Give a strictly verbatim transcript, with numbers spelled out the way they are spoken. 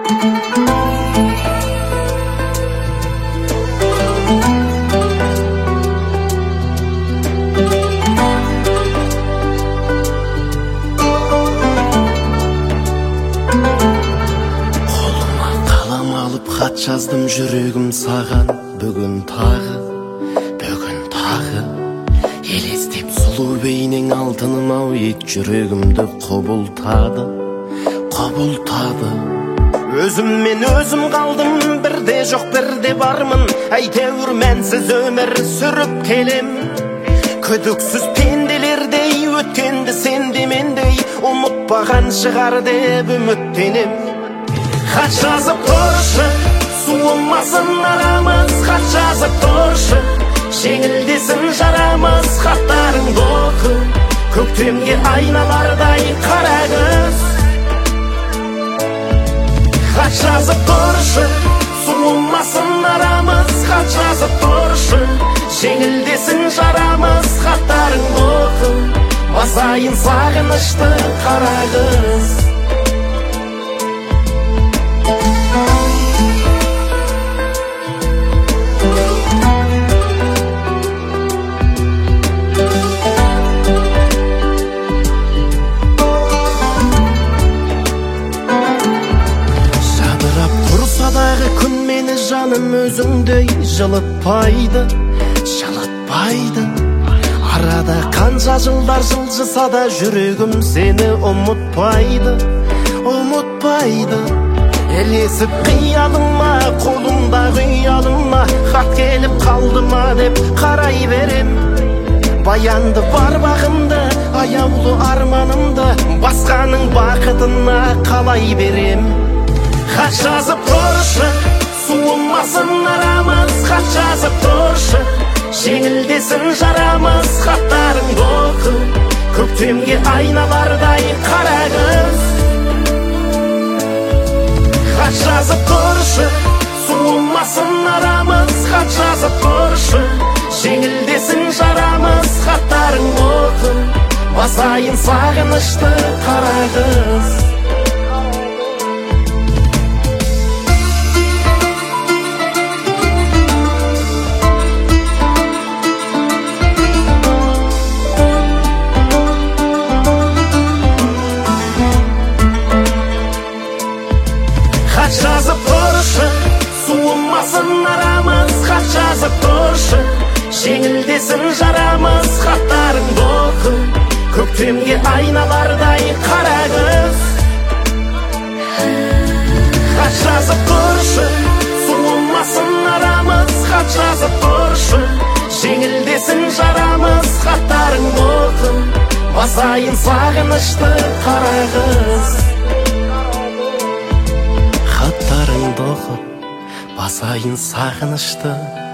Хат жаздым жүрегім саған бүгін тағы, бүгін тағы елестеп сұлу бейнең алтыным ау ет жүрегімді құбылтады, құбылтады. Өзіммен өзім қалдым, бірде жоқ бірде бармын, әйтеуір мәнсіз өмір сүріп келем. Күдіксіз пенделердей өткенді сенде мендей ұмытпаған шығар деп үміттенем. Хат жазып тұршы, суымасын арамыз, хат жазып тұршы, жеңілдесін жарамыз, хаттарыңды оқы, көктемге айналардай қара күз. Хат жазып тұршы, суымасын арамыз, хат жазып тұршы, жеңілдесін жарамыз, хаттарыңды оқы, басайын сағынышты қара күз. Күн мені жаным өзіңдей жылытпайды, жылытпайды. Арада қанша жылдар жылжыса да жүрегім сені ұмытпайды, ұмытпайды. Елесіп қиялыма, қолымда қиялыма, хат келіп қалды ма деп қарай берем. Баянды бар бағымды, аяулы арманымды, басқаның бақытына қалай берем. Хат жазып тұршы, суымасын арамыз, хат жазып тұршы, жеңілдесін жарамыз, хаттарыңды оқы, көктемге айналардай қара күз. Хат жазып тұршы, суымасын арамыз, хат жазып тұршы, жеңілдесін жарамыз, хаттарыңды оқы, басайын сағынышты қара күз. Хат жазып тұршы, суымасын арамыз, хат жазып тұршы, жеңілдесін жарамыз, хаттарыңды оқы, көктемге айналардай қара күз. Хат жазып тұршы, суымасын арамыз, хат жазып тұршы, жеңілдесін жарамыз, хаттарыңды оқы, басайын сағынышты қара күз. Хаттарыңды оқып, басайын сағынышты